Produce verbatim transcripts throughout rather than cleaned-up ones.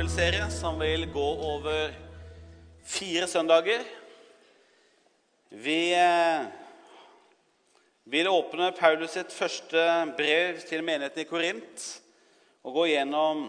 bibelserie som vil gå over fire søndager. Vi vil åpne Paulus sitt første brev til menigheten i Korint og gå gjennom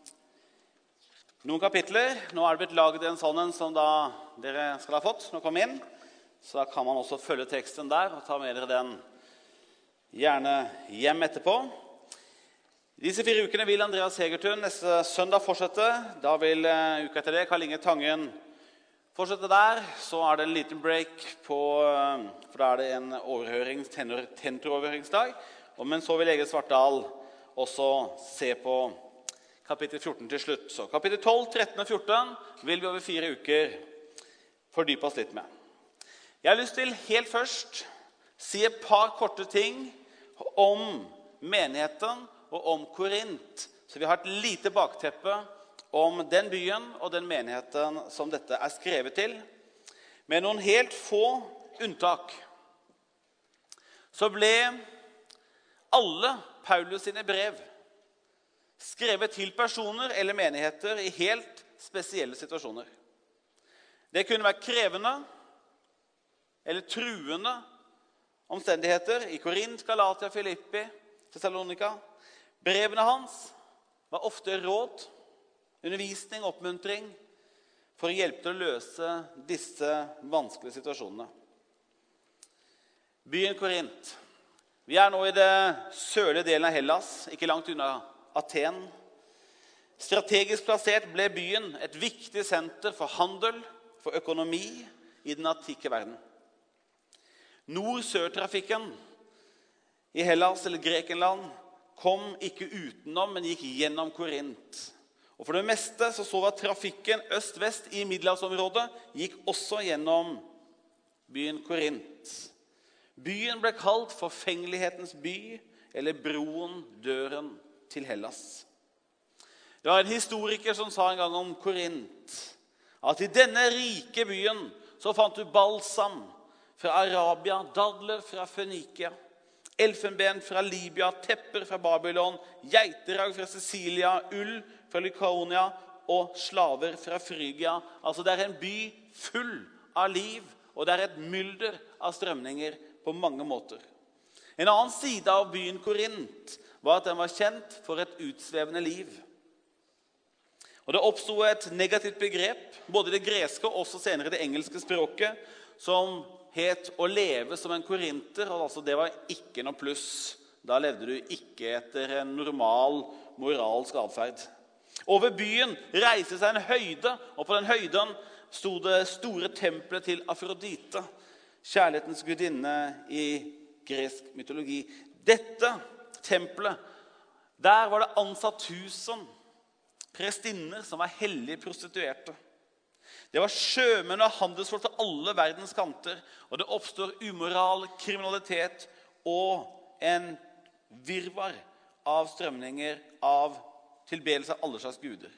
noen kapitler. Nå er det blitt laget en sånn en som da dere skal ha fått når dere kommer inn, så da kan man også følge teksten der og ta med dere den gjerne hjem etterpå. Disse fire ukene vil Andreas Hegertun neste søndag fortsette. Da vil uh, uka etter det Karl Inge Tangen fortsette der. Så er det en liten break på, uh, for da er det en overhøring, tenor, tentoroverhøringsdag. Og, men så vil Egil Svartdal også se på kapittel fjorten til slutt. Så kapittel tolv, tretten og fjorten vil vi over fire uker fordype oss litt med. Jeg har lyst til helt først si et par korte ting om menigheten og om Korint, så vi har et lite bakteppe om den byen og den menigheten som dette er skrevet til. Med noen helt få unntak, så ble alle Paulus sine brev skrevet til personer eller menigheter i helt spesielle situasjoner. Det kunne være krevende eller truende omstendigheter i Korint, Galatia, Filippi, Thessalonika. Brevene hans var ofte råd, undervisning, oppmuntring for å hjelpe til å løse disse vanskelige situasjonene. Byen Korint. Vi er nå i det sørlige delen av Hellas, ikke langt unna Aten. Strategisk plassert ble byen et viktig senter for handel, for økonomi i den antikke verden. Nord-sør-trafikken i Hellas eller Grekenland kom ikke utenom, men gikk gjennom Korint. Og for det meste så så vi at trafikken øst-vest i Middelhavsområdet gikk også gjennom byen Korint. Byen ble kalt forfengelighetens by, eller broen, døren til Hellas. Det var en historiker som sa en gang om Korint, at i denne rike byen så fant du balsam fra Arabia, dadler fra Fønikia, elfenben fra Libya, tepper fra Babylon, geiterag fra Sicilia, ull fra Lykaonia og slaver fra Frygia. Altså det er en by full av liv, og det er et mylder av strømninger på mange måter. En annen side av byen Korint var at den var kjent for et utsvevende liv. Og det oppstod et negativt begrep, både i det greske og også senere i det engelske språket, som het å leve som en korinter, og altså det var ikke noe pluss. Da levde du ikke etter en normal moralsk adferd. Over byen reiste seg en høyde, og på den høyden stod det store tempelet til Afrodite, kjærlighetens gudinne i gresk mytologi. Dette tempelet, der var det ansatt tusen prestinner som var hellige prostituerte. Det var sjømenn og handelsfolk til alle verdens kanter, og det oppstår umoral, kriminalitet og en virvar av strømninger av tilbedelse av alle slags guder.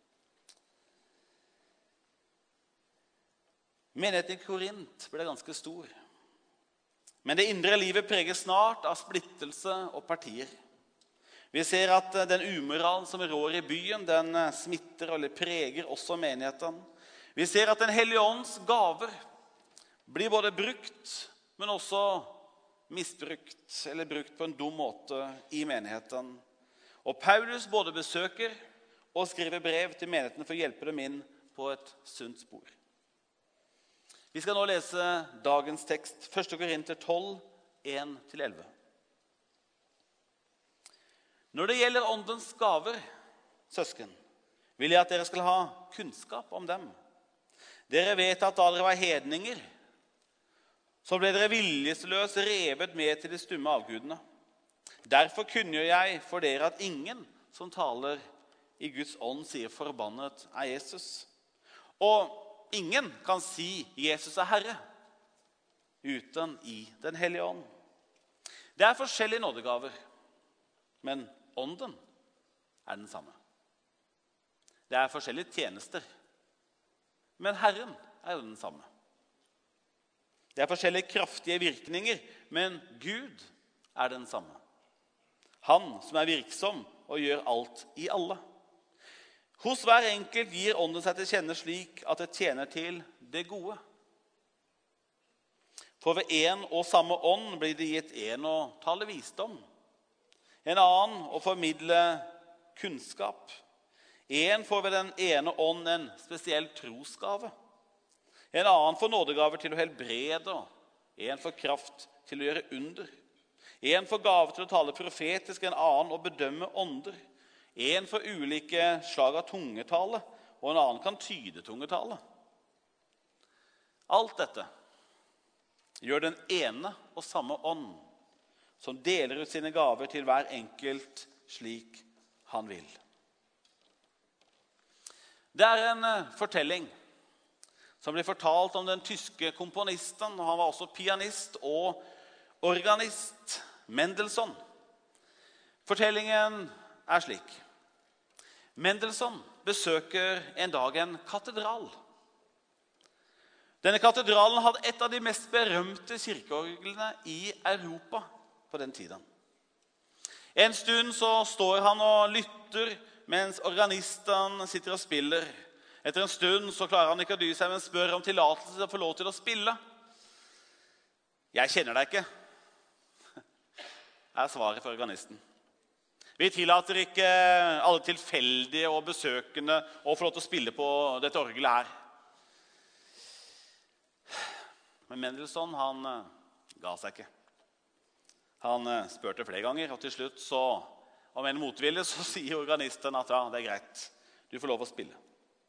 Menigheten i Korint ble ganske stor, men det indre livet preges snart av splittelse og partier. Vi ser at den umoralen som rår i byen, den smitter eller preger også menigheten. Vi ser at den hellige ånds gaver blir både brukt, men også misbrukt, eller brukt på en dum måte i menigheten. Og Paulus både besøker og skriver brev til menigheten for å hjelpe dem inn på et sunt spor. Vi skal nå lese dagens tekst, første Korinter tolv, en til elleve. Når det gjelder åndens gaver, søsken, vil jeg at dere skal ha kunnskap om dem. Dere vet at da dere var hedninger, så ble dere viljesløst revet med til de stumme avgudene. Derfor kunngjør jeg for dere at ingen som taler i Guds ånd sier forbannet er Jesus. Og ingen kan si Jesus er Herre uten i den hellige ånd. Det er forskjellige nådegaver, men ånden er den samme. Det er forskjellige tjenester, men Herren er jo den samme. Det er forskjellige kraftige virkninger, men Gud er den samme. Han som er virksom og gjør alt i alle. Hos hver enkelt gir ånden seg til kjenne slik at det tjener til det gode. For ved en og samme ånd blir det gitt en å tale visdom, en annen å formidle kunnskap. En får ved den ene ånd en spesiell trosgave. En annen får nådegaver til å helbrede, og en får kraft til å gjøre under. En får gave til å tale profetisk, en annen å bedømme ånder. En får ulike slag av tungetale, og en annen kan tyde tungetale. Alt dette gjør den ene og samme ånd, som deler ut sine gaver til hver enkelt slik han vil. Det er en fortelling som blir fortalt om den tyske komponisten, og han var også pianist og organist, Mendelssohn. Fortellingen er slik. Mendelssohn besøker en dag en katedral. Denne katedralen hadde et av de mest berømte kirkeorglene i Europa på den tiden. En stund så står han og lytter mens organisten sitter og spiller. Etter en stund så klarer han ikke å dy seg, men spør om tillatelse til å få lov til å spille. Jeg kjenner deg ikke, er svaret for organisten. Vi tillater ikke alle tilfeldige og besøkende å få lov til å spille på dette orgelet her. Men Mendelssohn, han ga seg ikke. Han spurte flere ganger, og til slutt, så, om en motvilje, så sier organisten at ja, det er greit. Du får lov å spille.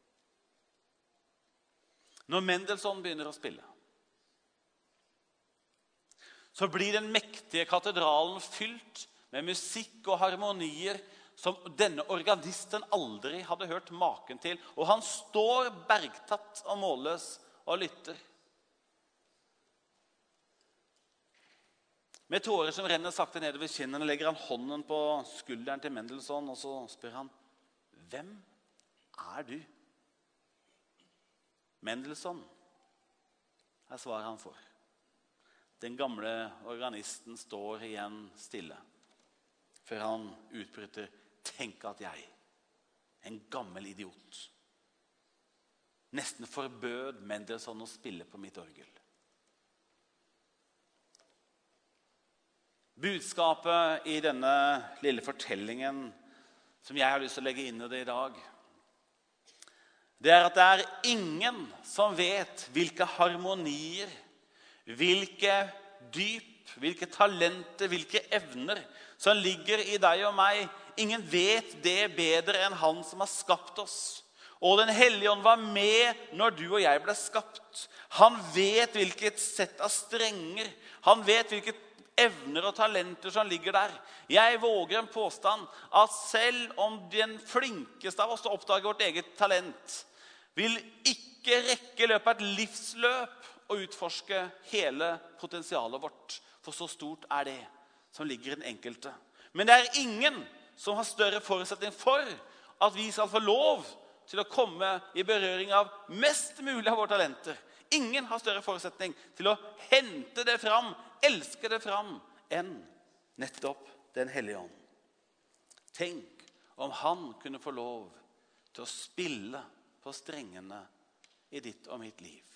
Når Mendelssohn begynner å spille, så blir den mektige katedralen fylt med musikk og harmonier som denne organisten aldri hadde hørt maken til. Og han står bergtatt og målløs og lytter. Med tårer som renner sakte nedover kinnene, legger han hånden på skulderen til Mendelssohn, og så spør han, hvem er du? Mendelssohn, er svaret han får. Den gamle organisten står igjen stille, før han utbryter, tenk at jeg, en gammel idiot, nesten forbød Mendelssohn å spille på mitt orgel. Budskapet i denne lille fortellingen som jeg har lyst til å legge inn i det i dag, det er at det er ingen som vet hvilke harmonier, hvilke dyp, hvilke talenter, hvilke evner som ligger i deg og meg. Ingen vet det bedre enn han som har skapt oss. Og den hellige ånd var med når du og jeg ble skapt. Han vet hvilket sett av strenger, han vet hvilket evner og talenter som ligger der. Jeg våger en påstand at selv om den flinkeste av oss til å oppdage vårt eget talent, vil ikke rekke løpet av et livsløp og utforske hele potensialet vårt. For så stort er det som ligger i den enkelte. Men det er ingen som har større forutsetning for at vi skal få lov til å komme i berøring av mest mulig av våre talenter. Ingen har større forutsetning til å hente det fram, elske det fram, enn nettopp den hellige ånd. Tenk om han kunne få lov til å spille på strengene i ditt og mitt liv.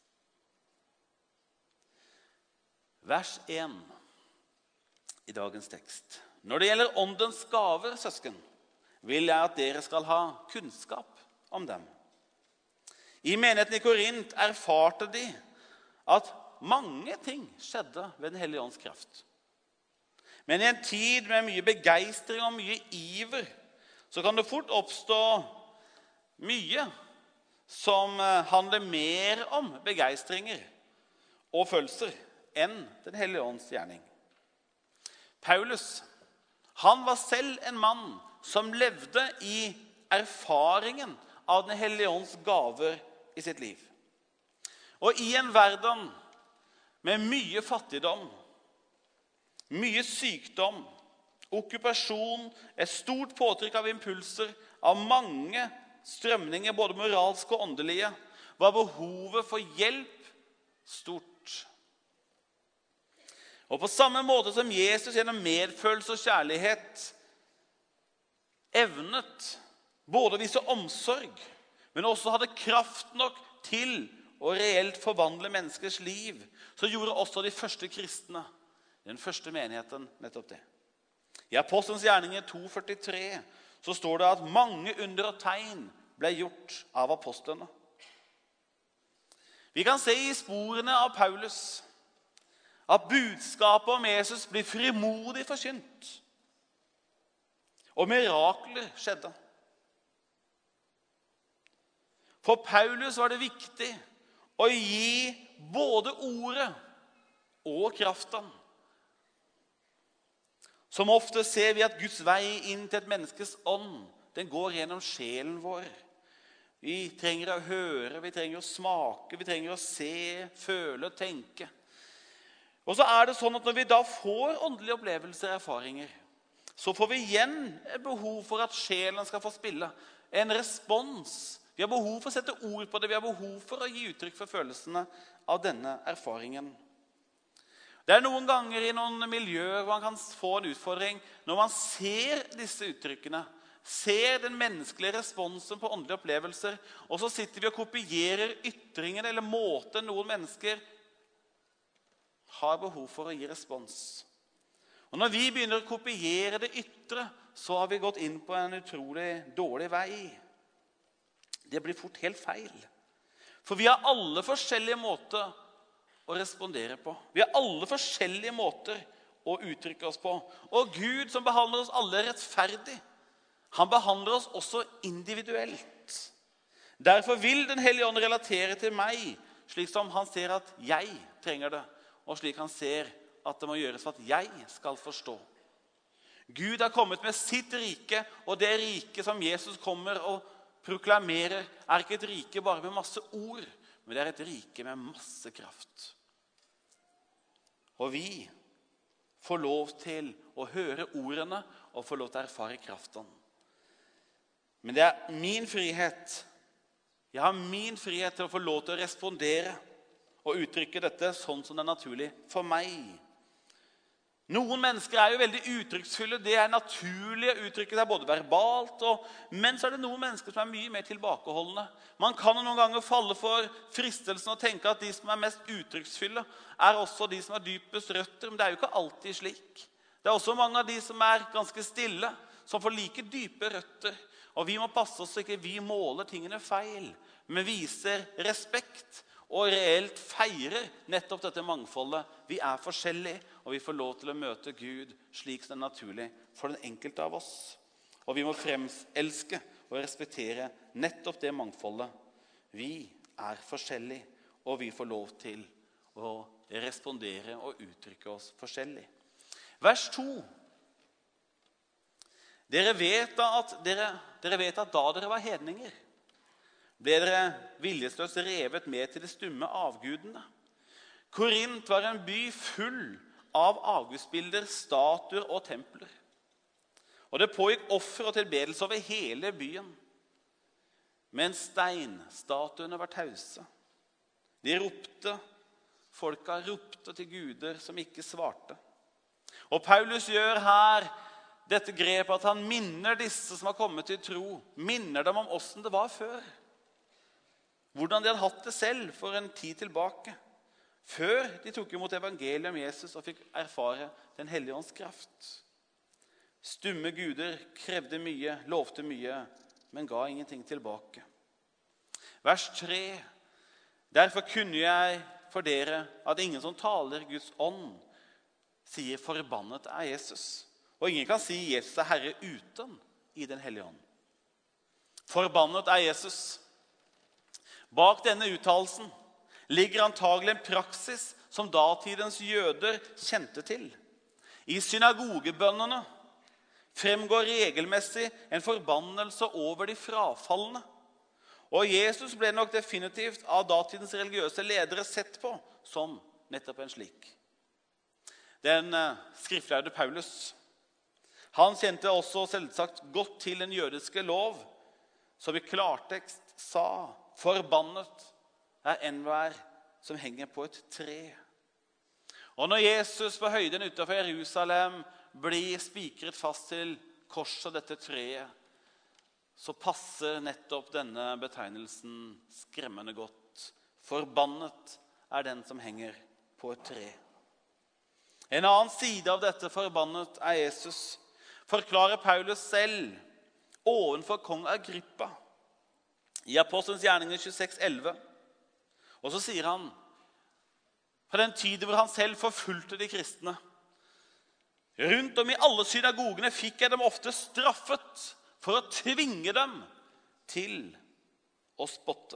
Vers én i dagens tekst. Når det gjelder åndens gaver, søsken, vil jeg at dere skal ha kunnskap om dem. I menigheten i Korint erfarte de at mange ting skjedde ved den hellige ånds kraft. Men i en tid med mye begeistring og mye iver, så kan det fort oppstå mye som handler mer om begeistringer og følelser enn den hellige ånds gjerning. Paulus, han var selv en mann som levde i erfaringen av den hellige ånds gaver i sitt liv. Og i en verden med mye fattigdom, mye sykdom, okkupasjon, et stort påtrykk av impulser, av mange strømninger, både moralske og åndelige, var behovet for hjelp stort. Og på samme måte som Jesus gjennom medfølelse og kjærlighet evnet både vise omsorg, men også hadde kraft nok til å reelt forvandle menneskers liv, så gjorde også de første kristne, den første menigheten, nettopp det. I Apostelens gjerninger to førtitre så står det at mange under og tegn ble gjort av apostlene. Vi kan se i sporene av Paulus at budskapet om Jesus blir frimodig forkynt, og mirakler skjedde. For Paulus var det viktig å gi både ordet og kraften. Som ofte ser vi at Guds vei inn til et menneskes ånd, den går gjennom sjelen vår. Vi trenger å høre, vi trenger å smake, vi trenger å se, føle, tenke. Og så er det sånn at når vi da får åndelige opplevelser og erfaringer, så får vi igjen et behov for at sjelen skal få spille. En respons. Vi har behov for å sette ord på det, vi har behov for å gi uttrykk for følelsene av denne erfaringen. Det er noen ganger i noen miljøer hvor man kan få en utfordring når man ser disse uttrykkene, ser den menneskelige responsen på åndelige opplevelser, og så sitter vi og kopierer ytringen eller måten noen mennesker har behov for å gi respons. Og når vi begynner å kopiere det ytre, så har vi gått inn på en utrolig dårlig vei. Det blir fort helt feil. For vi har alle forskjellige måter å respondere på. Vi har alle forskjellige måter å uttrykke oss på. Og Gud som behandler oss alle rettferdig, han behandler oss også individuelt. Derfor vil den hellige ånd relatere til meg, slik som han ser at jeg trenger det, og slik han ser at det må gjøres for at jeg skal forstå. Gud har kommet med sitt rike, og det rike som Jesus kommer og proklamerer, er ikke et rike bare med masse ord, men det er et rike med masse kraft. Og vi får lov til å høre ordene og får lov til å erfare kraften. Men det er min frihet. Jeg har min frihet til å få lov til å respondere og uttrykke dette sånn som det er naturlig for meg. Noen mennesker er jo veldig uttrykksfulle. Det er naturlig å uttrykke seg både verbalt, og, men så er det noen mennesker som er mye mer tilbakeholdende. Man kan noen ganger falle for fristelsen og tenke at de som er mest uttrykksfulle er også de som har dypest røtter, men det er jo ikke alltid slik. Det er også mange av de som er ganske stille, som får like dype røtter. Og vi må passe oss så ikke vi måler tingene feil, men viser respekt og reelt feirer nettopp dette mangfoldet. Vi er forskjellige, og vi får lov til å møte Gud slik som det er naturlig for den enkelte av oss. Og vi må fremelske og respektere nettopp det mangfoldet. Vi er forskjellige, og vi får lov til å respondere og uttrykke oss forskjellig. Vers to. Dere vet, at, dere, dere vet at da dere var hedninger, ble dere viljesløst revet med til de stumme avgudene. Korint var en by full av avgudsbilder, statuer og templer. Og det pågikk offer og tilbedelse over hele byen. Men steinstatuene var tause. De ropte, folka ropte til guder som ikke svarte. Og Paulus gjør her dette grepet at han minner disse som har kommet til tro, minner dem om hvordan det var før. Hvordan de hadde hatt det selv for en tid tilbake, før de tok imot evangeliet om Jesus og fikk erfare den hellige ånds kraft. Stumme guder krevde mye, lovte mye, men ga ingenting tilbake. Vers tre. Derfor kunne jeg for dere at ingen som taler Guds ånd sier forbannet er Jesus. Og ingen kan si Jesus er Herre uten i den hellige ånd. Forbannet er Jesus. Bak denne uttalelsen ligger antagelig en praksis som datidens jøder kjente til. I synagogebønnene fremgår regelmessig en forbannelse over de frafallende. Og Jesus ble nok definitivt av datidens religiøse ledere sett på som nettopp en slik. Den skriftlærde Paulus, han kjente også selvsagt godt til den jødiske lov, som i klartekst sa, forbannet er enhver som henger på et tre. Og når Jesus på høyden utenfor Jerusalem blir spikret fast til korset, dette treet, så passer nettopp denne betegnelsen skremmende godt. Forbannet er den som henger på et tre. En annen side av dette forbannet er Jesus, forklarer Paulus selv ovenfor kong Agrippa i Apostelens gjerninger tjueseks elleve. Og så sier han, på den tiden hvor han selv forfulgte de kristne, rundt om i alle synagogene fikk jeg dem ofte straffet for å tvinge dem til å spotte.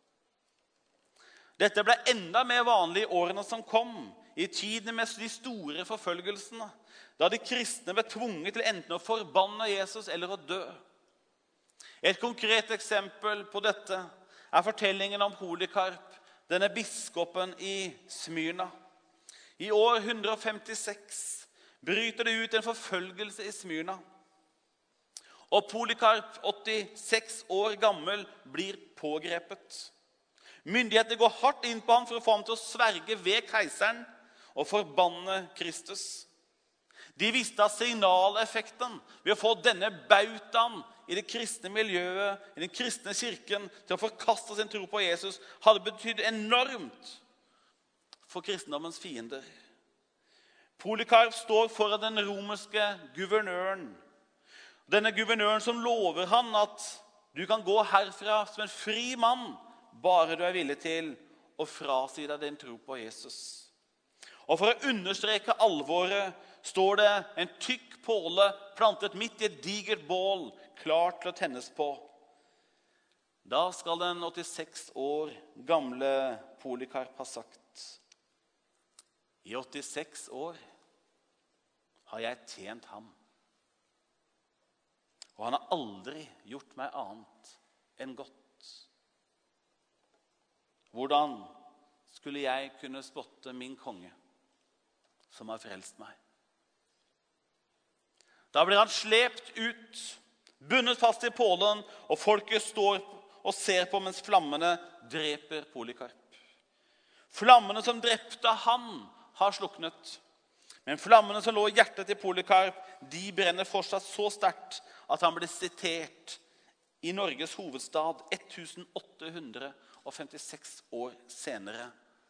Dette ble enda mer vanlig i årene som kom, i tiden med de store forfølgelsene, da de kristne ble tvunget til enten å forbanne Jesus eller å dø. Et konkret eksempel på dette er fortellingen om Polykarp, denne biskopen i Smyrna. I år hundre femtiseks bryter det ut en forfølgelse i Smyrna. Og Polykarp, åttiseks år gammel, blir pågrepet. Myndighetene går hardt inn på ham for å få ham til å sverge ved keiseren og forbanne Kristus. De visste at signaleffekten ved å få denne bautaen i det kristne miljøet, i den kristne kirken, til å forkaste sin tro på Jesus, hadde betydd enormt for kristendommens fiender. Polykarp står foran den romerske guvernøren. Denne guvernøren som lover han at du kan gå herfra som en fri mann, bare du er villig til å frasi deg din tro på Jesus. Og for å understreke alvoret står det en tykk påle plantet midt i et digert bål, klart til å tennes på. Da skal den åttiseks år gamle Polykarp ha sagt, i åttiseks år har jeg tjent ham, og han har aldri gjort meg annet enn godt. Hvordan skulle jeg kunne spotte min konge, som har frelst meg? Da blir han slept ut, bundet fast i pålen, og folket står og ser på mens flammene dreper Polykarp. Flammene som drepte han har sluknet, men flammene som lå i hjertet til Polykarp, de brenner fortsatt så sterkt at han ble sitert i Norges hovedstad åtte hundre femtiseks år senere.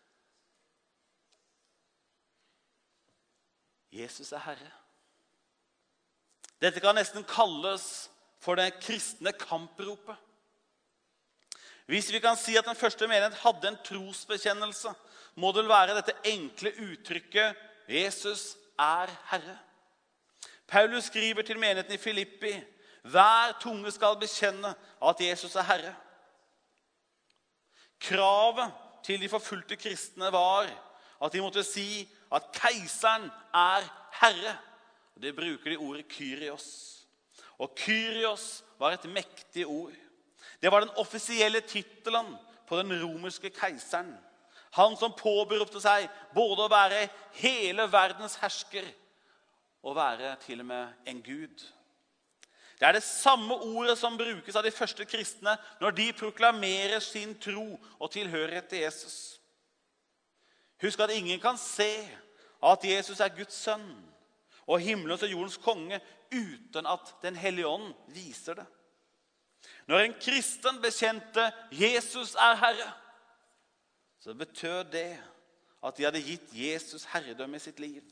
Jesus er Herre. Dette kan nesten kalles for det kristne kampropet. Hvis vi kan si at den første menighet hadde en trosbekjennelse, må det være dette enkle uttrykket Jesus er Herre. Paulus skriver til menigheten i Filippi, hver tunge skal bekjenne at Jesus er Herre. Kravet til de forfulgte kristne var at de måtte si at keiseren er Herre. Det bruker de ordet Kyrios. Og Kyrios var et mektig ord. Det var den offisielle titelen på den romerske keiseren. Han som påberopte seg både å være hele verdens hersker og være til og med en Gud. Det er det samme ordet som brukes av de første kristne når de proklamerer sin tro og tilhørighet til Jesus. Husk at ingen kan se at Jesus er Guds sønn og himmelens og jordens konge uten at den hellige ånd viser det. Når en kristen bekjente Jesus er Herre, så betød det at de hadde gitt Jesus herredømme i sitt liv.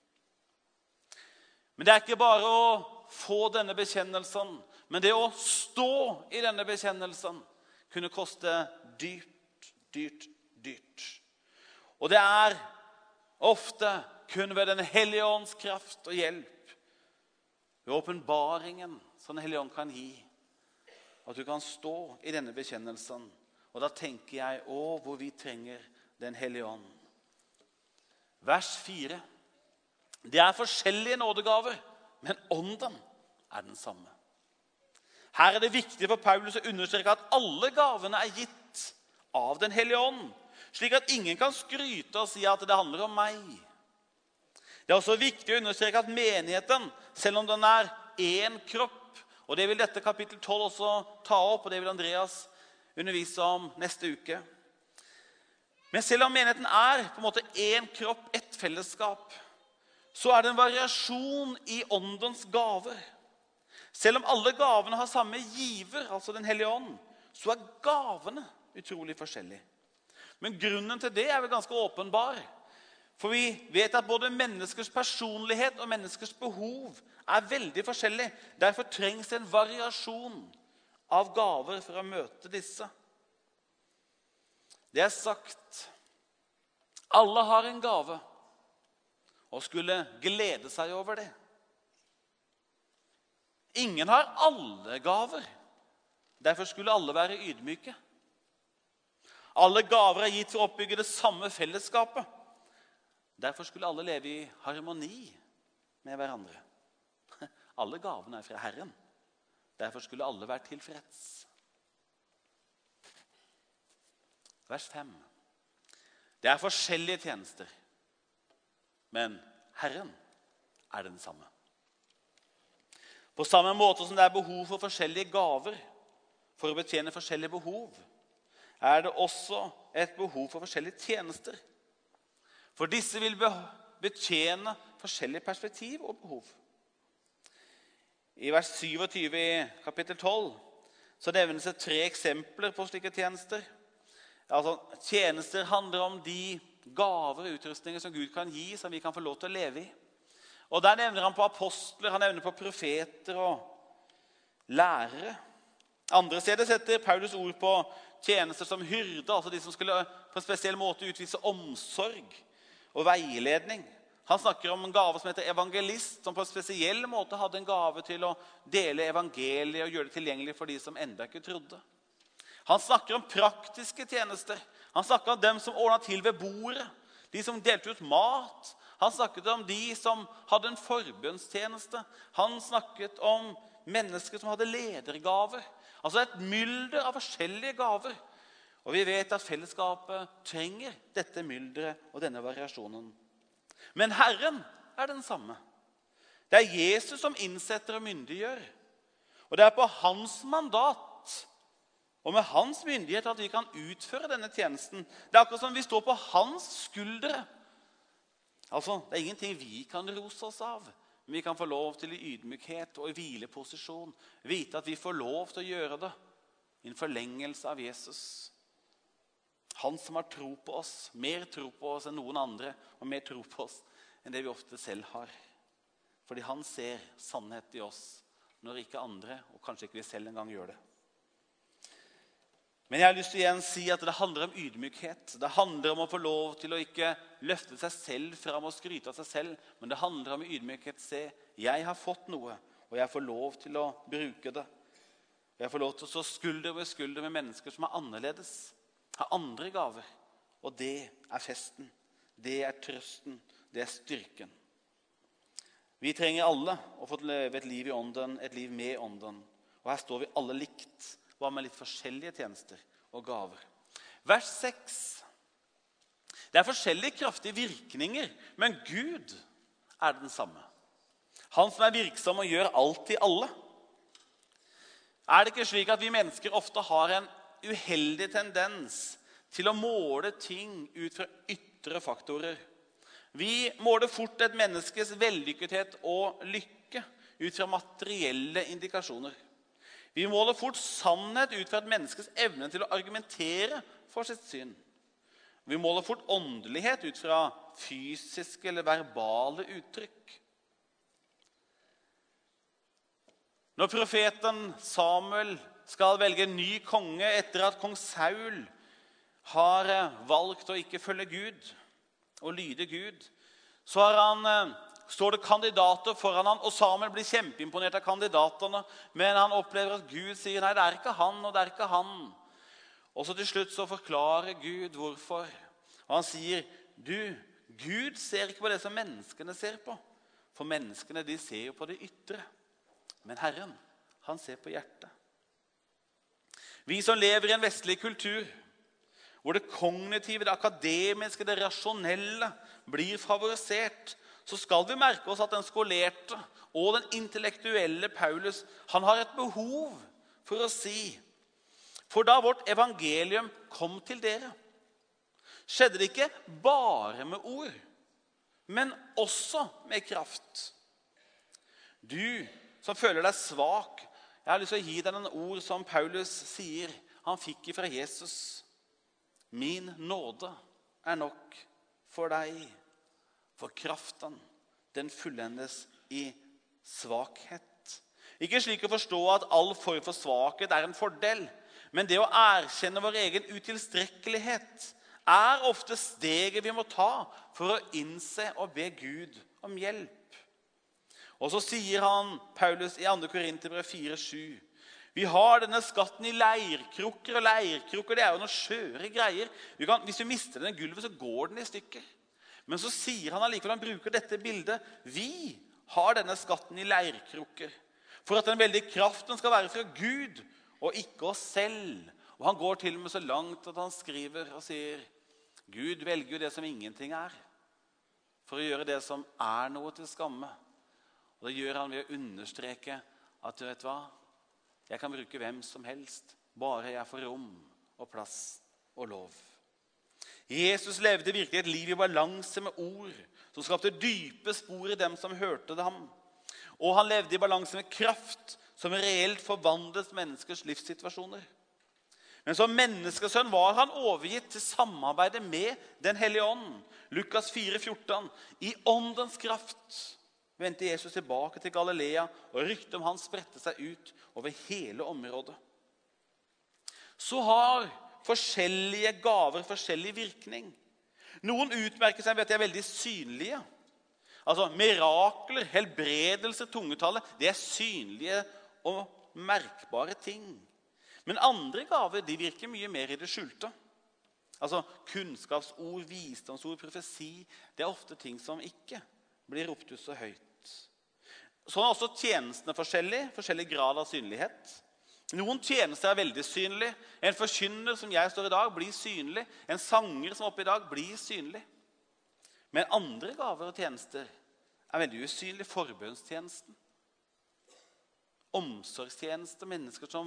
Men det er ikke bare å få denne bekjennelsen, men det å stå i denne bekjennelsen kunne koste dyrt, dyrt, dyrt. Og det er ofte kun ved den hellige ånds kraft og hjelp, ved åpenbaringen som den hellige ånd kan gi, at du kan stå i denne bekjennelsen. Og da tenker jeg, å, hvor vi trenger den hellige ånd. Vers fire. Det er forskjellige nådegaver, men ånden er den samme. Her er det viktig for Paulus å understreke at alle gavene er gitt av den hellige ånd, slik at ingen kan skryte og si at det handler om meg. Det er også viktig å understreke at menigheten, selv om den er en kropp, og det vil dette kapittel tolv også ta opp, og det vil Andreas undervise om neste uke. Men selv om menigheten er på en måte en kropp, et fellesskap, så er det en variasjon i åndens gaver. Selv om alle gavene har samme giver, altså den hellige ånd, så er gavene utrolig forskjellige. Men grunnen til det er vel ganske åpenbar. For vi vet at både menneskers personlighet og menneskers behov er veldig forskjellig. Derfor trengs det en variasjon av gaver for å møte disse. Det er sagt, alle har en gave, og skulle glede seg over det. Ingen har alle gaver, derfor skulle alle være ydmyke. Alle gaver er gitt for å oppbygge det samme fellesskapet. Derfor skulle alle leve i harmoni med hverandre. Alle gavene er fra Herren. Derfor skulle alle være tilfreds. Vers fem. Det er forskjellige tjenester, men Herren er den samme. På samme måte som det er behov for forskjellige gaver for å betjene forskjellige behov, er det også et behov for forskjellige tjenester. For disse vil betjene forskjellige perspektiv og behov. I vers syvogtyve i kapittel tolv så nevnes det tre eksempler på slike tjenester. Altså, tjenester handler om de gaver og utrustninger som Gud kan gi, som vi kan få lov til å leve i. Og der nevner han på apostler, han nevner på profeter og lærere. Andre steder setter Paulus ord på tjenester som hyrde, altså de som skulle på en spesiell måte utvise omsorg og veiledning. Han snakker om en gave som heter evangelist, som på en spesiell måte hadde en gave til å dele evangeliet og gjøre det tilgjengelig for de som enda ikke trodde. Han snakker om praktiske tjenester. Han snakker om dem som ordnet til ved bordet, de som delte ut mat. Han snakket om de som hadde en forbønnstjeneste. Han snakket om mennesker som hadde ledergaver. Altså et mylder av forskjellige gaver. Og vi vet at fellesskapet trenger dette mylderet og denne variasjonen. Men Herren er den samme. Det er Jesus som innsetter og myndiggjør. Og det er på hans mandat og med hans myndighet at vi kan utføre denne tjenesten. Det er akkurat som vi står på hans skuldre. Altså, det er ingenting vi kan rose oss av. Men vi kan få lov til i ydmykhet og i hvileposisjon vite at vi får lov til å gjøre det i en forlengelse av Jesus. Han som har tro på oss, mer tro på oss enn noen andre, og mer tro på oss enn det vi ofte selv har. Fordi han ser sannhet i oss når ikke andre, og kanskje ikke vi selv engang gjør det. Men jeg har lyst til å igjen si at det handler om ydmykhet. Det handler om å få lov til å ikke løfte seg selv fram og skryte av seg selv, men det handler om ydmykhet. Se, jeg har fått noe, og jeg får lov til å bruke det. Jeg får lov til å stå skulder ved skulder med mennesker som er annerledes, har andre gaver. Og det er festen, det er trøsten, det er styrken. Vi trenger alle å få leve et liv i ånden, et liv med ånden. Og her står vi alle likt, og med litt forskjellige tjenester og gaver. Vers seks. Det er forskjellige kraftige virkninger, men Gud er den samme. Han som er virksom og gjør alt i alle. Er det ikke slik at vi mennesker ofte har en uheldig tendens til å måle ting ut fra ytre faktorer? Vi måler fort et menneskes vellykkethet og lykke ut fra materielle indikasjoner. Vi måler fort sannhet ut fra et menneskes evne til å argumentere for sitt syn. Vi måler fort åndelighet ut fra fysiske eller verbale uttrykk. Når profeten Samuel skal velge en ny konge etter at kong Saul har valgt å ikke følge Gud og lyde Gud, så har han, står det kandidater foran han, og Samuel blir kjempeimponert av kandidatene, men han opplever at Gud sier, nei, det er ikke han, og det er ikke han. Og så til slutt så forklarer Gud hvorfor. Og han sier, du, Gud ser ikke på det som menneskene ser på, for menneskene de ser jo på det ytre. Men Herren, han ser på hjertet. Vi som lever i en vestlig kultur, hvor det kognitive, det akademiske, det rasjonelle blir favorisert, så skal vi merke oss at den skolerte og den intellektuelle Paulus, han har et behov for å si, for da vårt evangelium kom til dere, skjedde det ikke bare med ord, men også med kraft. Du som føler deg svak, jeg har lyst til å gi deg noen ord som Paulus sier. Han fikk fra Jesus. Min nåde er nok for deg, for kraften, den fullendes i svakhet. Ikke slik å forstå at all form for svakhet er en fordel, men det å erkjenne vår egen utilstrekkelighet er ofte steget vi må ta for å innse og be Gud om hjelp. Og så sier han, Paulus i andre Korinterbrev fire sju, vi har denne skatten i leirkrukker, og leirkrukker det er jo noen skjøre greier. Vi kan, hvis vi mister den i gulvet, så går den i stykker. Men så sier han allikevel, han bruker dette bildet, vi har denne skatten i leirkrukker, for at den veldige kraften skal være fra Gud, og ikke oss selv. Og han går til og med så langt at han skriver og sier, Gud velger jo det som ingenting er, for å gjøre det som er noe til skamme. Og det gjør han ved å understreke at du vet hva, jeg kan bruke hvem som helst, bare jeg får rom og plass og lov. Jesus levde virkelig et liv i balanse med ord, som skapte dype spor i dem som hørte det ham. Og han levde i balanse med kraft, som reelt forvandlet menneskers livssituasjoner. Men som menneskesønn var han overgitt til samarbeidet med den hellige ånd. Lukas fire fjorten, i åndens kraft vendte Jesus tilbake til Galilea, og ryktet om han spredte seg ut over hele området. Så har forskjellige gaver forskjellig virkning. Noen utmerker seg ved at de er veldig synlige. Altså mirakler, helbredelse, tungetallet, det er synlige og merkbare ting. Men andre gaver, de virker mye mer i det skjulte. Altså kunnskapsord, visdomsord, profesi, det er ofte ting som ikke blir ropt ut så høyt. Sånn er også tjenestene forskjellige, forskjellig grad av synlighet. Noen tjenester er veldig synlige. En forkynner som jeg står i dag blir synlig. En sanger som er oppe i dag blir synlig. Men andre gaver og tjenester er veldig usynlige. Forbønnstjenesten, omsorgstjeneste, mennesker som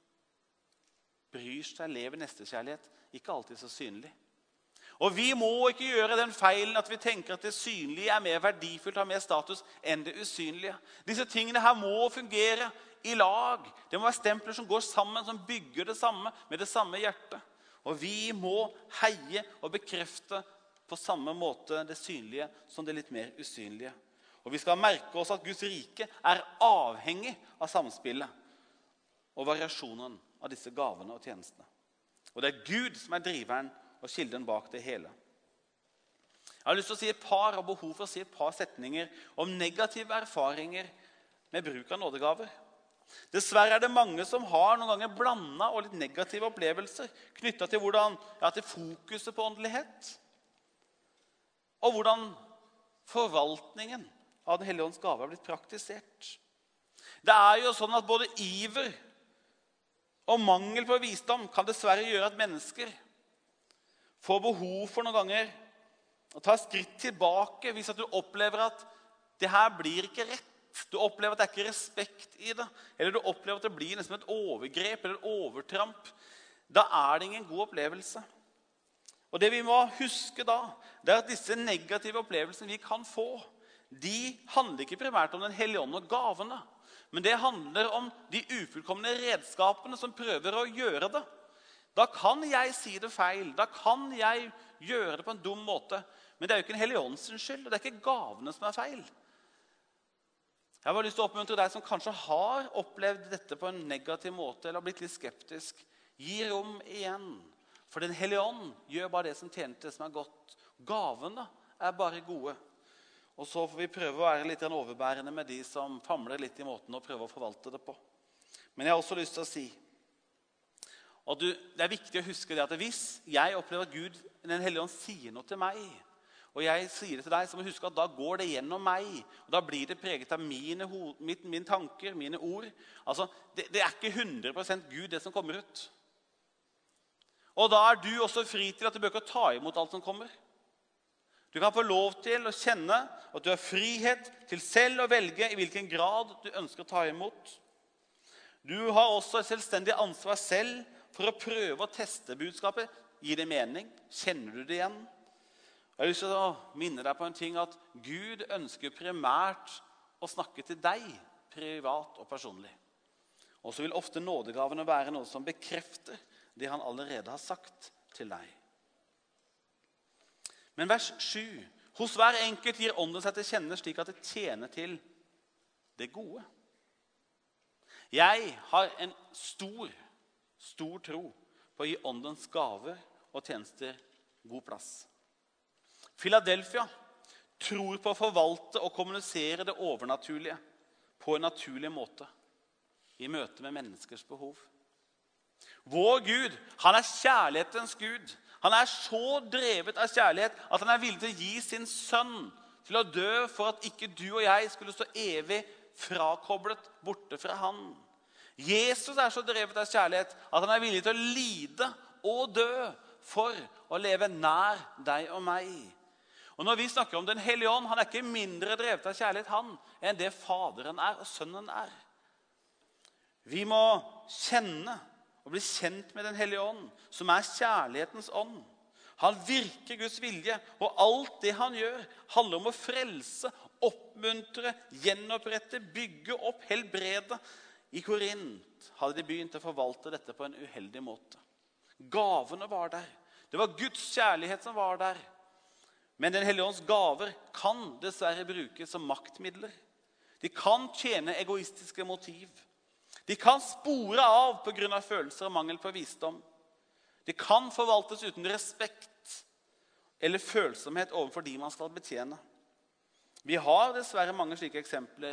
bryr seg, lever nestekjærlighet, ikke alltid så synlig. Og vi må ikke gjøre den feilen at vi tenker at det synlige er mer verdifullt, har mer status enn det usynlige. Disse tingene her må fungere i lag. Det må være stempler som går sammen, som bygger det samme med det samme hjertet. Og vi må heie og bekrefte på samme måte det synlige som det litt mer usynlige. Og vi skal merke oss at Guds rike er avhengig av samspillet og variasjonen av disse gavene og tjenestene. Og det er Gud som er driveren og kilden bak det hele. Jeg har lyst til å si et par, og behov for å si et par setninger om negative erfaringer med bruk av nådegaver. Dessverre er det mange som har noen ganger blandet og litt negative opplevelser knyttet til, hvordan, ja, til fokuset på åndelighet, og hvordan forvaltningen av den hellige ånds gave har blitt praktisert. Det er jo sånn at både iver og mangel på visdom kan dessverre gjøre at mennesker får behov for noen ganger å ta et skritt tilbake hvis at du opplever at det her blir ikke rett. Du opplever at det er ikke respekt i det, eller du opplever at det blir nesten et overgrep eller et overtramp. Da er det ingen god opplevelse. Og det vi må huske da, det er at disse negative opplevelsene vi kan få, de handler ikke primært om den hellige ånd og gavene, men det handler om de ufullkomne redskapene som prøver å gjøre det. Da kan jeg si det feil, da kan jeg gjøre det på en dum måte, men det er jo ikke en hellige ånds skyld, og det er ikke gavene som er feil. Jeg har bare lyst til å oppmuntre deg som kanskje har opplevd dette på en negativ måte, eller har blitt litt skeptisk. Gi rom igjen, for den hellige ånd gjør bare det som tjener til det som er godt. Gavene er bare gode. Og så får vi prøve å være litt overbærende med de som famler litt i måten å prøve å forvalte det på. Men jeg har også lyst til å si, og du, det er viktig å huske det at hvis jeg opplever at Gud, den hellige ånd, sier noe til meg, og jeg sier det til deg, så må du huske at da går det gjennom meg, og da blir det preget av mine, mine, mine tanker, mine ord. Altså, det, det er ikke hundre prosent Gud det som kommer ut. Og da er du også fri til at du bør ikke ta imot alt som kommer. Du kan få lov til å kjenne at du har frihet til selv å velge i hvilken grad du ønsker å ta imot. Du har også et selvstendig ansvar selv for å prøve å teste budskapet. Gir det mening? Kjenner du det igjen? Jeg har lyst til å minne deg på en ting, at Gud ønsker primært å snakke til deg privat og personlig. Og så vil ofte nådegavene være noe som bekrefter det han allerede har sagt til deg. Men vers sju. Hos hver enkelt gir ånden seg til kjenne slik at det tjener til det gode. Jeg har en stor, stor tro på å gi åndens gaver og tjenester god plass. Philadelphia tror på å forvalte og kommunisere det overnaturlige på en naturlig måte i møte med menneskers behov. Vår Gud, han er kjærlighetens Gud. Han er så drevet av kjærlighet at han er villig til å gi sin sønn til å dø for at ikke du og jeg skulle stå evig frakoblet borte fra han. Jesus er så drevet av kjærlighet at han er villig til å lide og dø for å leve nær deg og meg. Og når vi snakker om den hellige ånd, han er ikke mindre drevet av kjærlighet han enn det faderen er og sønnen er. Vi må kjenne og bli kjent med den hellige ånd, som er kjærlighetens ånd. Han virker Guds vilje, og alt det han gjør handler om å frelse, oppmuntre, gjenopprette, bygge opp, helbrede. I Korint hadde de begynt å forvalte dette på en uheldig måte. Gavene var der. Det var Guds kjærlighet som var der. Men den hellige ånds gaver kan dessverre brukes som maktmidler. De kan tjene egoistiske motiv. De kan spore av på grunn av følelser og mangel på visdom. De kan forvaltes uten respekt eller følsomhet overfor de man skal betjene. Vi har dessverre mange slike eksempler,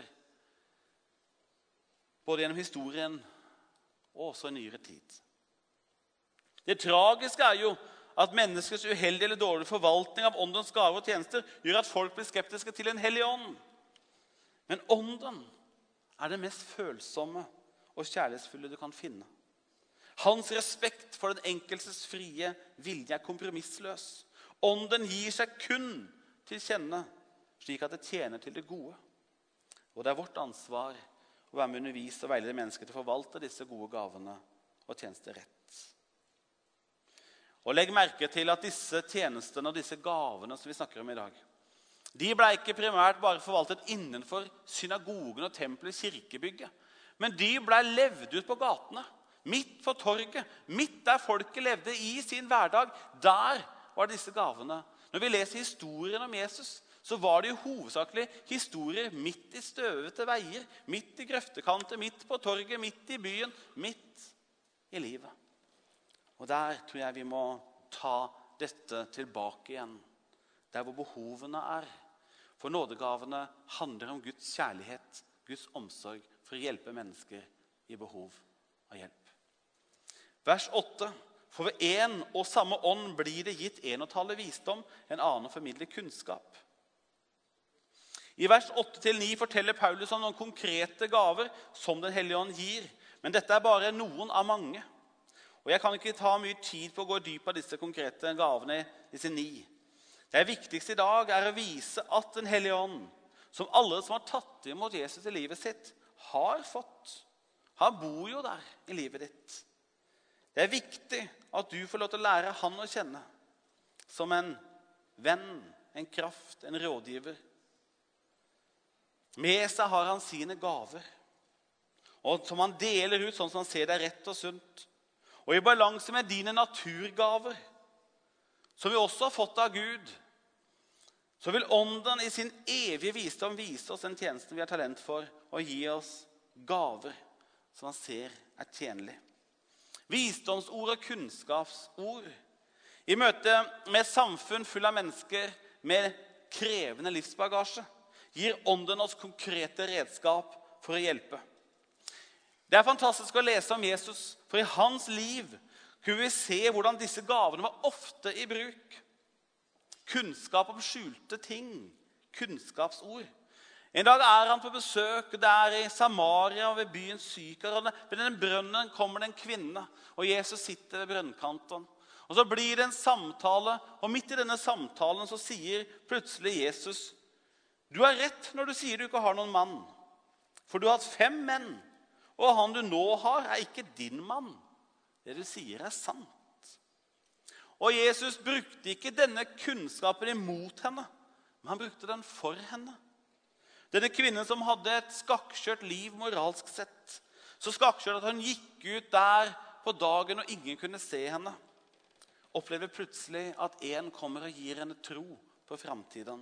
både gjennom historien og også i nyere tid. Det tragiske er jo at menneskers uheldige eller dårlige forvaltning av åndens gaver og tjenester gjør at folk blir skeptiske til en hellig ånd. Men ånden er det mest følsomme og kjærlighetsfulle du kan finne. Hans respekt for den enkeltes frie vilje er kompromissløs. Ånden gir seg kun til kjenne, slik at det tjener til det gode. Og det er vårt ansvar å være med å undervise og veilede mennesker til å forvalte disse gode gavene og tjenester rett. Og legg merke til at disse tjenestene og disse gavene som vi snakker om i dag, de ble ikke primært bare forvaltet innenfor synagogen og tempelet kirkebygget, men de ble levd ut på gatene, midt på torget, midt der folket levde i sin hverdag. Der var disse gavene. Når vi leser historien om Jesus, så var det jo hovedsakelig historier midt i støvete veier, midt i grøftekanter, midt på torget, midt i byen, midt i livet. Og der tror jeg vi må ta dette tilbake igjen, der hvor behovene er. For nådegavene handler om Guds kjærlighet, Guds omsorg, for å hjelpe mennesker i behov av hjelp. Vers åtte. For ved en og samme ånd blir det gitt en å tale visdom, en annen å formidle kunnskap. I vers åtte til ni forteller Paulus om noen konkrete gaver som den hellige ånd gir. Men dette er bare noen av mange. Og jeg kan ikke ta mye tid på å gå dypt på disse konkrete gavene, disse ni. Det viktigste i dag er å vise at den hellige ånd, som alle som har tatt imot Jesus i livet sitt, har fått. Han bor jo der i livet ditt. Det er viktig at du får lov til å lære han å kjenne som en venn, en kraft, en rådgiver. Med seg har han sine gaver, og som han deler ut sånn som han ser det er rett og sunt. Og i balanse med dine naturgaver, som vi også har fått av Gud, så vil ånden i sin evige visdom vise oss en tjeneste vi har talent for, og gi oss gaver som han ser er tjenlig. Visdomsord og kunnskapsord. I møte med et samfunn full av mennesker med krevende livsbagasje, gir ånden oss konkrete redskap for å hjelpe. Det er fantastisk å lese om Jesus, for i hans liv kunne vi se hvordan disse gavene var ofte i bruk. Kunnskap om skjulte ting, kunnskapsord. En dag er han på besøk, det er i Samaria ved byen Sykar, og ved den brønnen kommer det en kvinne, og Jesus sitter ved brønnkanten. Og så blir det en samtale, og midt i denne samtalen så sier plutselig Jesus, du har rett når du sier du ikke har noen mann, for du har hatt fem menn, og han du nå har er ikke din mann. Det du sier er sant. Og Jesus brukte ikke denne kunnskapen imot henne, men han brukte den for henne. Denne kvinnen som hadde et skakkjørt liv moralsk sett. Så skakkjørt at hun gikk ut der på dagen og ingen kunne se henne. Opplever plutselig at en kommer og gir henne tro på fremtiden.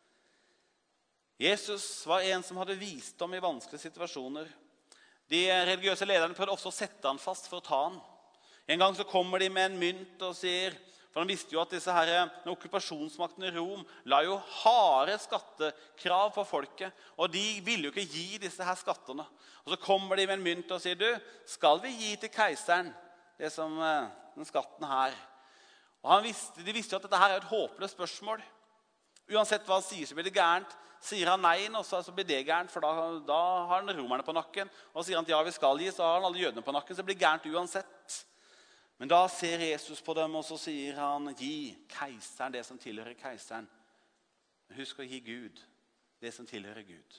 Jesus var en som hadde visdom i vanskelige situasjoner. De religiøse lederne prøvde også å sette han fast for å ta han. En gang så kommer de med en mynt og sier, for han visste jo at disse her, okkupasjonsmakten i Rom la jo harde skattekrav på folket, og de ville jo ikke gi disse her skattene. Og så kommer de med en mynt og sier, du, skal vi gi til keiseren det som, den skatten her? Og han visste, de visste jo at dette her er et håpløst spørsmål. Uansett hva han sier, så blir det gærent. Sier han nei, så blir det gærent, for da, da har han romerne på nakken. Og sier han at ja, vi skal gi, så har han alle jødene på nakken, så det blir gærent uansett. Men da ser Jesus på dem, og så sier han, gi keiseren det som tilhører keiseren. Husk å gi Gud det som tilhører Gud.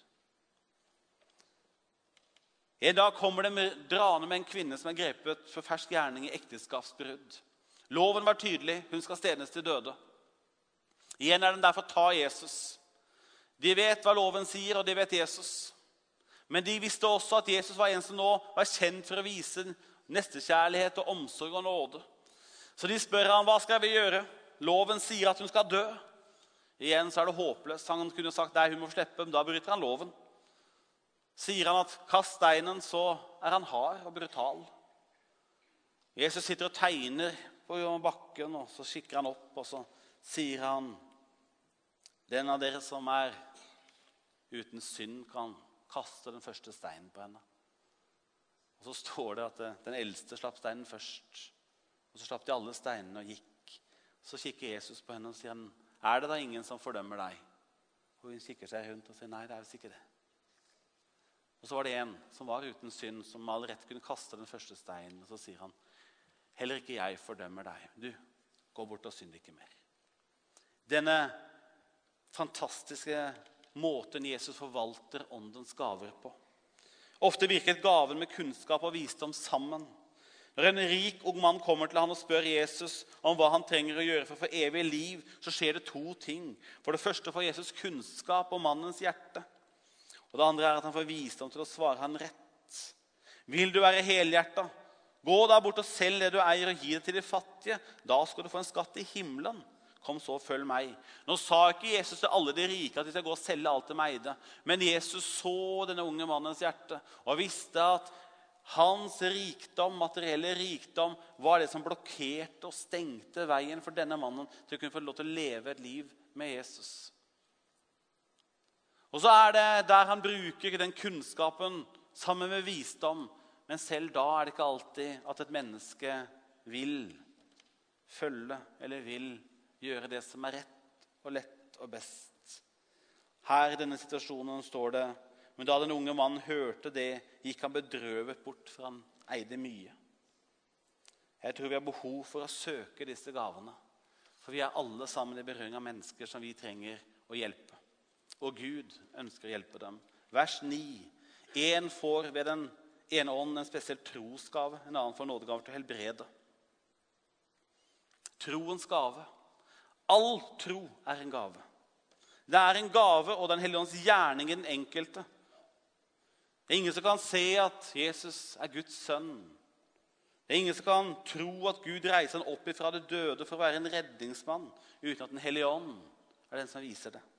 En dag kommer det drane med en kvinne som er grepet for fersk gjerning i ekteskapsbrudd. Loven var tydelig, hun skal stenes til døde. Igjen er den der for å ta Jesus. De vet hva loven sier, og det vet Jesus. Men de visste også at Jesus var en som nå var kjent for å vise nestekjærlighet og omsorg og nåde. Så de spør han, hva skal vi gjøre? Loven sier at hun skal dø. Igjen så er det håpløst. Han kunne sagt, nei, hun må slippe, men da bryter han loven. Sier han at kast steinen, så er han hard og brutal. Jesus sitter og tegner på bakken, og så kikker han opp, og så sier han, den av dere som er uten synd kan kaste den første steinen på henne. Og så står det at den eldste slapp steinen først. Og så slapp de alle steinene og gikk. Så kikker Jesus på henne og sier han, er det da ingen som fordømmer deg? Og hun kikker seg rundt og sier, nei, det er visst ikke det. Og så var det en som var uten synd, som med all rett kunne kaste den første steinen. Og så sier han, heller ikke jeg fordømmer deg. Du, gå bort og synd ikke mer. Denne fantastiske måten Jesus forvalter åndens gaver på. Ofte virket gaven med kunnskap og visdom sammen. Når en rik ung mann kommer til han og spør Jesus om hva han trenger å gjøre for å få evig liv, så skjer det to ting. For det første får Jesus kunnskap om mannens hjerte. Og det andre er at han får visdom til å svare han rett. Vil du være helhjertet? Gå da bort og selg det du eier og gi det til de fattige. Da skal du få en skatt i himmelen. Kom så, følg meg. Nå sa ikke Jesus til alle de rike at de skal gå og selge alt de eide. Men Jesus så denne unge mannens hjerte og visste at hans rikdom, materielle rikdom, var det som blokkerte og stengte veien for denne mannen til å kunne få lov til å leve et liv med Jesus. Og så er det der han bruker den kunnskapen sammen med visdom, men selv da er det ikke alltid at et menneske vil følge eller vil gjøre det som er rett og lett og best. Her i denne situasjonen står det, men da den unge mannen hørte det, gikk han bedrøvet bort, for han eide mye. Jeg tror vi har behov for å søke disse gavene, for vi er alle sammen i berøring av mennesker som vi trenger å hjelpe. Og Gud ønsker å hjelpe dem. Vers ni. En får ved den ene ånden en spesiell trosgave, en annen får nådegave til å helbrede. Troens gave. All tro er en gave. Det er en gave, og den hellige ånds gjerning i den enkelte. Det er ingen som kan se at Jesus er Guds sønn. Det er ingen som kan tro at Gud reiser han opp ifra det døde for å være en redningsmann, uten at den hellige ånd er den som viser det.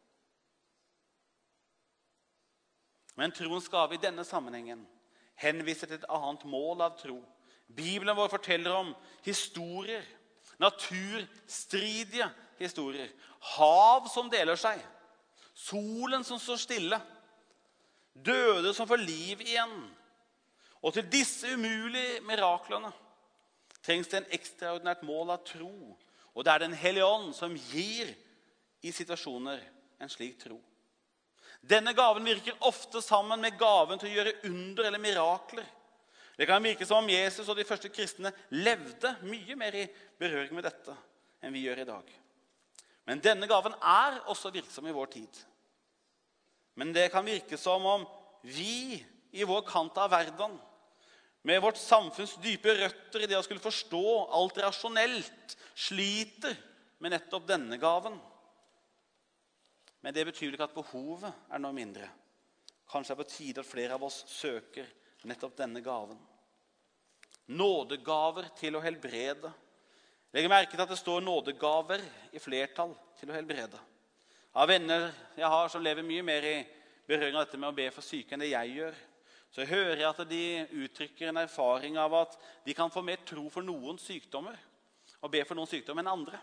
Men troens gave i denne sammenhengen henviser til et annet mål av tro. Bibelen vår forteller om historier, naturstridige historier, hav som deler seg, solen som står stille, døde som får liv igjen. Og til disse umulige miraklene trengs det en ekstraordinært mål av tro, og det er den hellige ånd som gir i situasjoner en slik tro. Denne gaven virker ofte sammen med gaven til å gjøre under eller mirakler. Det kan virke som om Jesus og de første kristne levde mye mer i berøring med dette enn vi gjør i dag. Men denne gaven er også virksom i vår tid. Men det kan virke som om vi i vår kant av verden, med vårt samfunns dype røtter i det å skulle forstå alt rasjonelt, sliter med nettopp denne gaven. Men det betyr ikke at behovet er noe mindre. Kanskje er det på tide at flere av oss søker nettopp denne gaven. Nådegaver til å helbrede. Legg merke til at det står nådegaver i flertall til å helbrede. Av venner jeg har som lever mye mer i berøring av dette med å be for syke enn det jeg gjør, så hører jeg at de uttrykker en erfaring av at de kan få mer tro for noen sykdommer og be for noen sykdommer enn andre.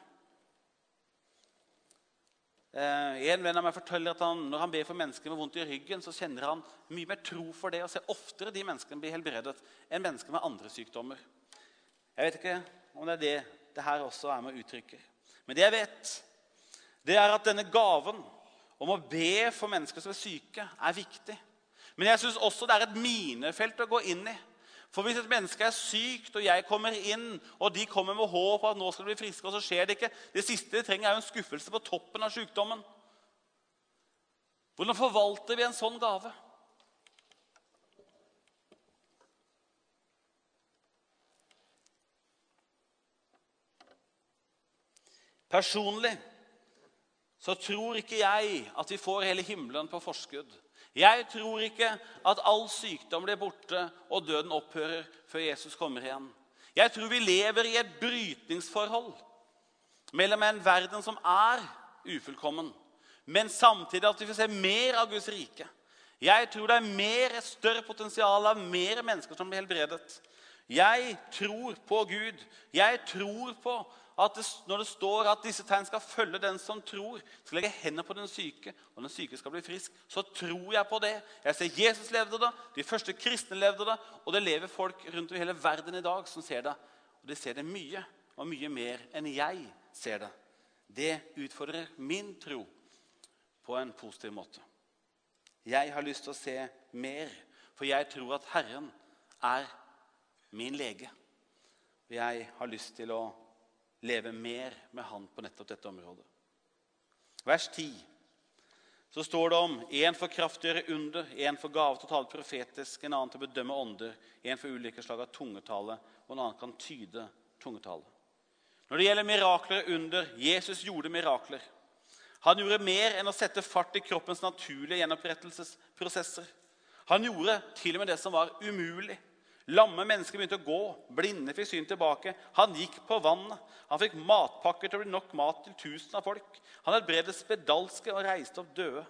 En venn av meg forteller at han, når han ber for mennesker med vondt i ryggen, så kjenner han mye mer tro for det og ser oftere de menneskene bli helbredet enn mennesker med andre sykdommer. Jeg vet ikke om det er det det her også er med å uttrykke. Men det jeg vet, det er at denne gaven om å be for mennesker som er syke er viktig. Men jeg synes også det er et minefelt å gå inn i. For hvis et menneske er sykt, og jeg kommer inn, og de kommer med håp at nå skal de bli friske, og så skjer det ikke. Det siste de trenger er jo en skuffelse på toppen av sykdommen. Hvordan forvalter vi en sånn gave? Personlig så tror ikke jeg at vi får hele himmelen på forskudd. Jeg tror ikke at all sykdom blir borte og døden opphører før Jesus kommer igjen. Jeg tror vi lever i et brytningsforhold mellom en verden som er ufullkommen, men samtidig at vi får se mer av Guds rike. Jeg tror det er mer, et større potensial av mer mennesker som blir helbredet. Jeg tror på Gud. Jeg tror på at det, når det står at disse tegn skal følge den som tror, skal legge hendene på den syke, og den syke skal bli frisk, så tror jeg på det. Jeg ser Jesus levde det, de første kristne levde det, og det lever folk rundt i hele verden i dag som ser det. Og de ser det mye, og mye mer enn jeg ser det. Det utfordrer min tro på en positiv måte. Jeg har lyst til å se mer, for jeg tror at Herren er min lege. Og jeg har lyst til å leve mer med han på nettopp dette området. Vers ti. Så står det om en for kraft å gjøre under, en for gave til å tale profetisk, en annen til å bedømme ånder, en for ulike slag av tungetale, og en annen kan tyde tungetale. Når det gjelder mirakler under, Jesus gjorde mirakler. Han gjorde mer enn å sette fart i kroppens naturlige gjenopprettelsesprosesser. Han gjorde til og med det som var umulig. Lamme mennesker begynte å gå, blinde fikk syn tilbake. Han gikk på vannet. Han fikk matpakker til å bli nok mat til tusen av folk. Han helbredet spedalske og reiste opp døde.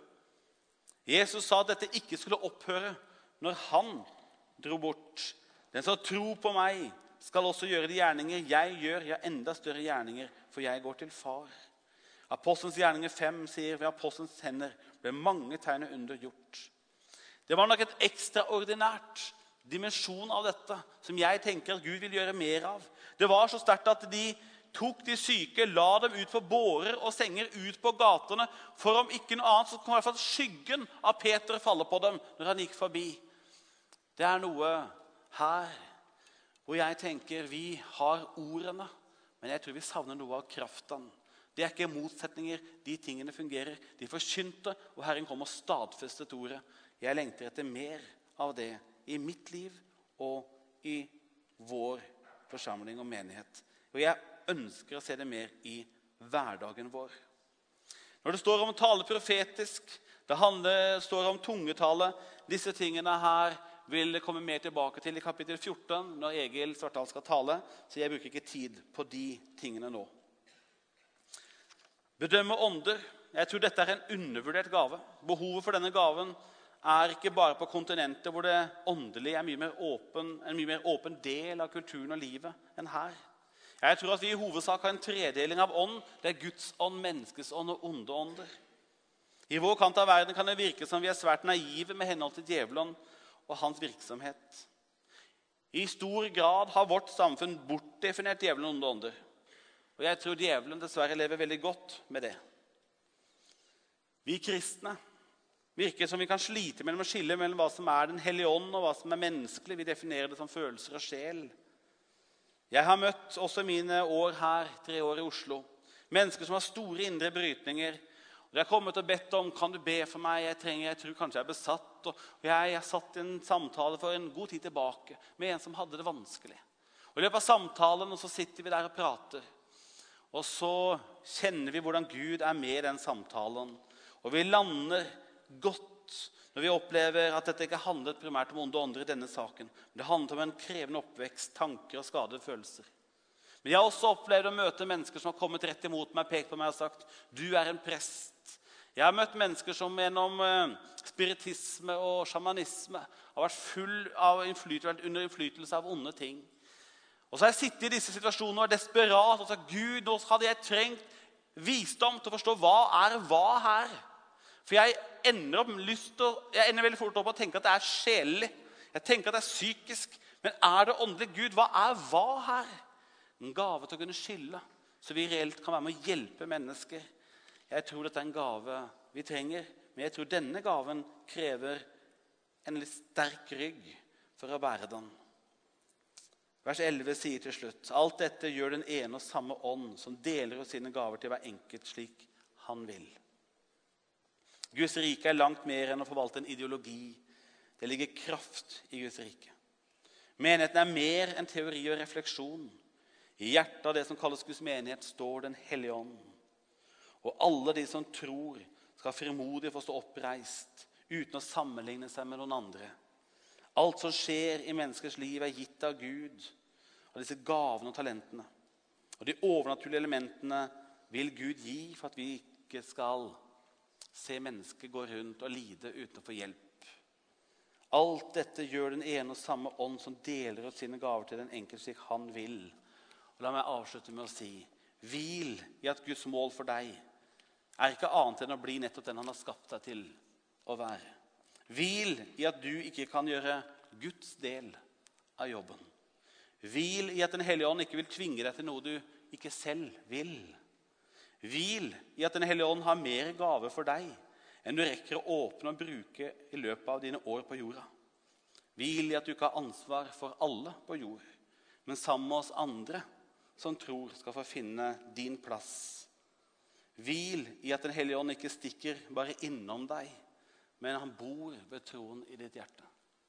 Jesus sa at dette ikke skulle opphøre når han dro bort. Den som tror på meg skal også gjøre de gjerninger jeg gjør, ja, enda større gjerninger, for jeg går til far. Apostelens gjerninger fem sier, ved apostelens hender ble mange tegn og under gjort. Det var nok et ekstraordinært dimensjon av dette, som jeg tenker at Gud vil gjøre mer av. Det var så sterkt at de tok de syke, la dem ut på bårer og senger ut på gatene, for om ikke noe annet så kom i hvert fall skyggen av Peter falle på dem når han gikk forbi. Det er noe her hvor jeg tenker vi har ordene, men jeg tror vi savner noe av kraften. Det er ikke motsetninger, de tingene fungerer. De forkynte, og Herren kom og stadfestet ordet. Jeg lengter etter mer av det i mitt liv og i vår forsamling og menighet. Og jeg ønsker å se det mer i hverdagen vår. Når det står om å tale profetisk, det handler, står om tungetale, disse tingene her vil komme mer tilbake til i kapittel fjorten, når Egil Svartdal skal tale, så jeg bruker ikke tid på de tingene nå. Bedømme ånder. Jeg tror dette er en undervurdert gave. Behovet for denne gaven er ikke bare på kontinenter hvor det åndelige er mye mer åpen, en mye mer åpen del av kulturen og livet enn her. Jeg tror at vi i hovedsak har en tredeling av ånd. Det er Guds ånd, menneskes ånd og onde ånder. I vår kant av verden kan det virke som vi er svært naive med henhold til djevelen og hans virksomhet. I stor grad har vårt samfunn bortdefinert djevelen og onde ånder. Og jeg tror djevelen dessverre lever veldig godt med det. Vi kristne virker som vi kan slite mellom å skille mellom hva som er den hellige ånd og hva som er menneskelig. Vi definerer det som følelser og sjel. Jeg har møtt også mine år her, tre år i Oslo, mennesker som har store indre brytninger. Og de har kommet og bedt om, kan du be for meg? Jeg trenger, jeg tror kanskje jeg er besatt. Og jeg har satt en samtale for en god tid tilbake med en som hadde det vanskelig. Og i løpet av samtalen, og så sitter vi der og prater. Og så kjenner vi hvordan Gud er med i den samtalen. Og vi lander godt Når vi opplever at dette ikke handlet primært om onde ånder i denne saken, men det handlet om en krevende oppvekst, tanker og skadede følelser. Men jeg har også opplevd å møte mennesker som har kommet rett imot meg, pekt på meg og sagt, du er en prest. Jeg har møtt mennesker som gjennom spiritisme og shamanisme har vært full av innflytelse, under innflytelse av onde ting. Og så har jeg sittet i disse situasjonene og vært desperat og sagt, Gud, nå hadde jeg trengt visdom til å forstå hva er hva her. For jeg ender, opp lyst til, jeg ender veldig fort opp å tenke at det er sjelelig. Jeg tenker at det er psykisk. Men er det åndelig? Gud, hva er hva her? En gave til å kunne skille, så vi reelt kan være med å hjelpe mennesker. Jeg tror dette er en gave vi trenger, men jeg tror denne gaven krever en litt sterk rygg for å bære den. Vers elleve sier til slutt, alt dette gjør den ene og samme ånd, som deler ut sine gaver til hver enkelt slik han vil. Guds rike er langt mer enn å forvalte en ideologi. Det ligger kraft i Guds rike. Menigheten er mer enn teori og refleksjon. I hjertet av det som kalles Guds menighet står den hellige ånd. Og alle de som tror skal frimodig få stå oppreist, uten å sammenligne seg med noen andre. Alt som skjer i menneskers liv er gitt av Gud, og disse gavene og talentene. Og de overnaturlige elementene vil Gud gi for at vi ikke skal se mennesker gå rundt og lide uten å få hjelp. Alt dette gjør den ene og samme ånd som deler ut sine gaver til den enkelte slik han vil. Og la meg avslutte med å si, hvil i at Guds mål for deg er ikke annet enn å bli nettopp den han har skapt deg til å være. Hvil i at du ikke kan gjøre Guds del av jobben. Hvil i at den hellige ånd ikke vil tvinge deg til noe du ikke selv vil. Hvil i at den hellige ånd har mer gave for deg enn du rekker å åpne og bruke i løpet av dine år på jorda. Hvil i at du ikke har ansvar for alle på jord, men sammen med oss andre som tror skal få finne din plass. Hvil i at den hellige ånd ikke stikker bare innom deg, men han bor ved troen i ditt hjerte.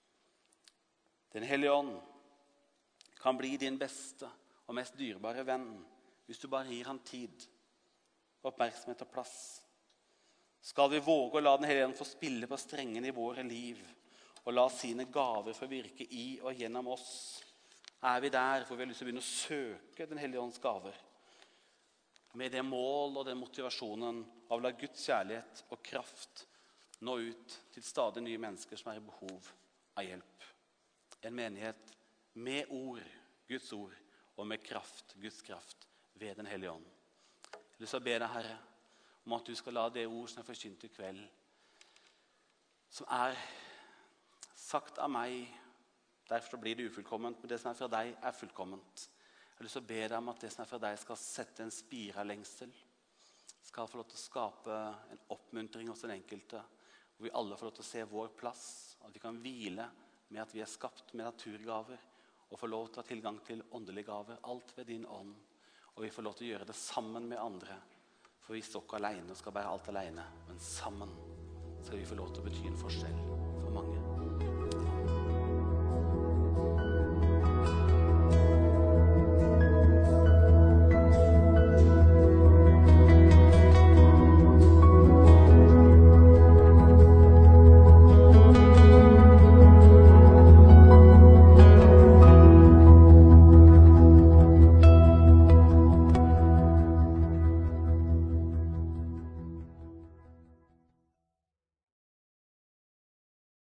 Den hellige ånd kan bli din beste og mest dyrebare venn hvis du bare gir han tid, oppmerksomhet og plass. Skal vi våge å la den hellige ånd få spille på strengen i våre liv og la sine gaver få virke i og gjennom oss, er vi der hvor vi har lyst til å begynne å søke den hellige ånds gaver med det mål og den motivasjonen av å la Guds kjærlighet og kraft nå ut til stadig nye mennesker som er i behov av hjelp. En menighet med ord, Guds ord, og med kraft, Guds kraft, ved den hellige ånd. Jeg vil så be deg, Herre, om at du skal la det ord som er forkynt i kveld, som er sagt av meg, derfor blir det ufullkomment, men det som er fra deg er fullkomment. Jeg vil så be deg om at det som er fra deg skal sette en spire av lengsel, skal få lov til å skape en oppmuntring hos den enkelte, hvor vi alle får lov til å se vår plass, at vi kan hvile med at vi er skapt med naturgaver, og får lov til å ha tilgang til åndelige gaver, alt ved din ånd, og vi får lov til å gjøre det sammen med andre, for vi står ikke alene og skal bære alt alene, men sammen skal vi få lov til å bety en forskjell for mange.